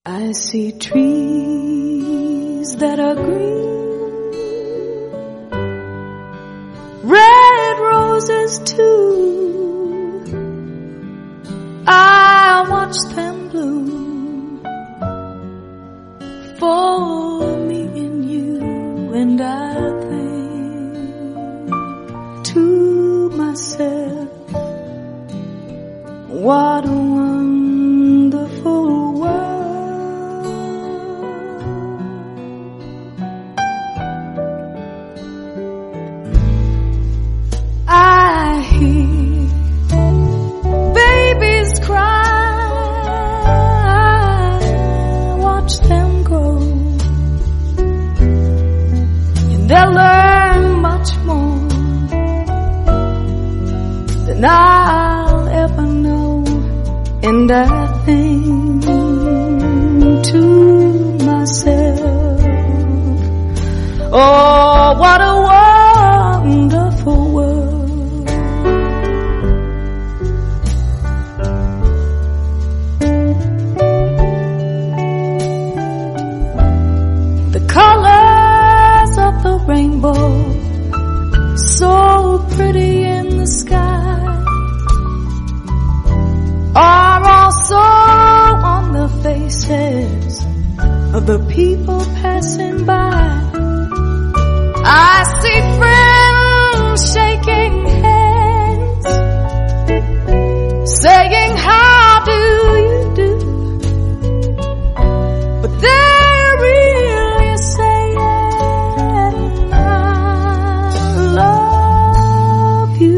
I see trees that are green, red roses too. I watch them bloom for me and you, and I think to myself, what a wonderful world. I hear babies cry, watch them grow, and they'll learn much more than I'll ever know. And I think to myself, oh, what a wonderful world. The colors of the rainbow, so pretty in the sky, are also on the faces of the people passing by. I see friends shaking hands, saying, how do you do? But they're really saying, I love you.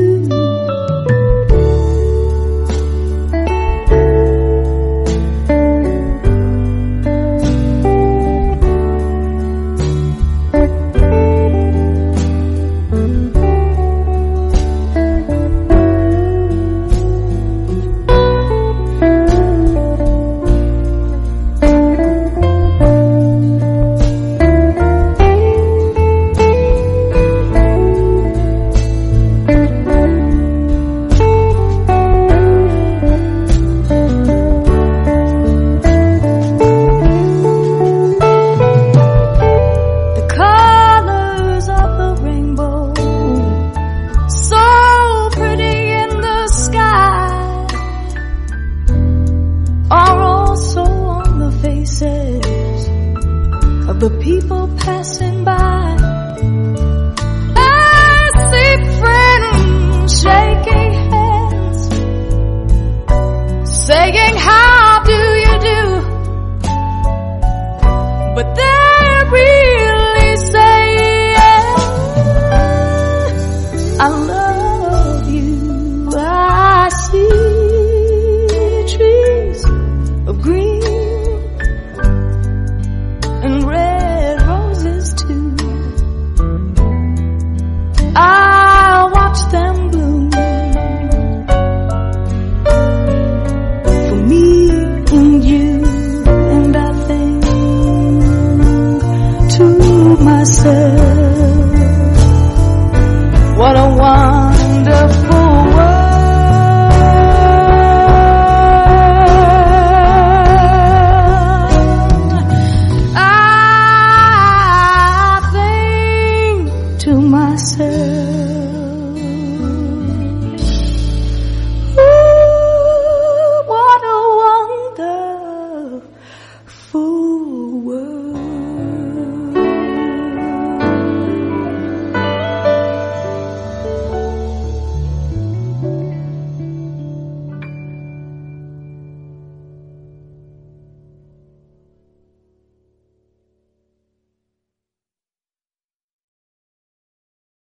Of the people passing by, I see friends shaking hands, saying, how do you do? But they're